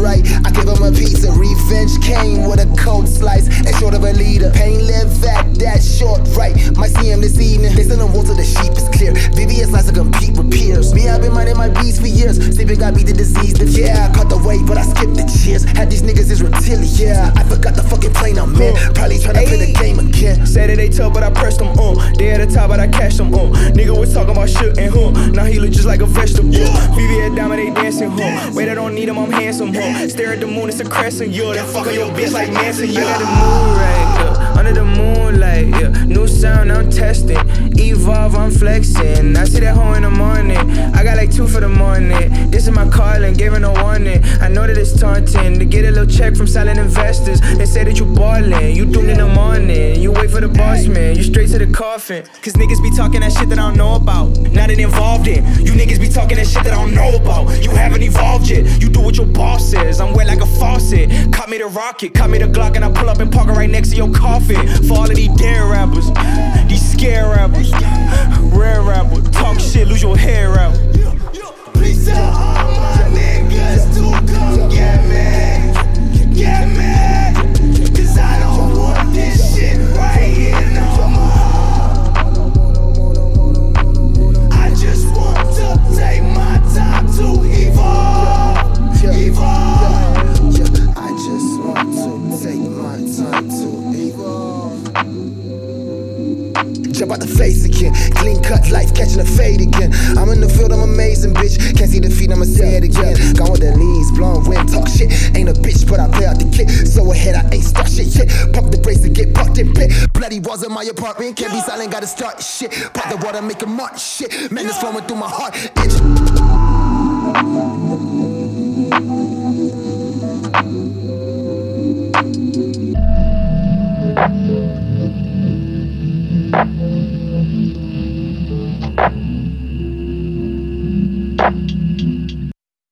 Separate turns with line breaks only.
right. I gave him a pizza. Revenge came with a cold slice and short of a leader. Pain live at that short right. Might see him this evening. They send him wool to the sheep is clear. VVS likes to compete with peers. Me, I've been minding my beats for years. Sleeping got me the disease. Yeah, I caught the wave, but I skipped the cheers. Had these niggas is reptilian. Yeah, I forgot the fucking plane I'm in. Probably tryna play the game again.
Said that they tough, but I pressed them on. They at the top, but I cashed them on. Nigga was talking about shit and now he look just like a vegetable. VVS diamond, they dancing Wait, I don't need him, I'm handsome Stare at the moon, it's a crescent, Then fuck on your bitch like Manson, I got the moon right, under the moonlight, New sound, I'm testing. Evolve, I'm flexing. I see that hoe in the morning. I got like 2 for the morning. This is my calling, gave her no warning. I know that it's taunting to get a little check from silent investors. They say that you ballin', you doomed in the morning. You wait for the boss man, you straight to the coffin. Cause niggas be talking that shit that I don't know about. Not involved in. You niggas be talking that shit that I don't know about. You haven't evolved yet. You do what your boss says. I'm wet like a faucet. Caught me the rocket, caught me the Glock, and I pull up and park it right next to your coffin. For all of these dead rappers, these scare rappers, rare rappers, talk shit, lose your hair out.
Please tell all my niggas to come get me, get me. Cause I don't want this shit right here no more. I just want to take my time to evolve, evolve.
I just want to take my time to evolve. Jump out the face again, clean cut life, catching a fade again. I'm in the field, I'm amazing, bitch. Can't see defeat, I'ma say it again. Gone with the leaves, blowing wind, talk shit. Ain't a bitch, but I play out the kid. So ahead, I ain't start shit yet. Pump the brakes and get parked in pit. Bloody walls in my apartment, can't be silent, gotta start shit. Pop the water, make a march shit. Man, it's flowing through my heart.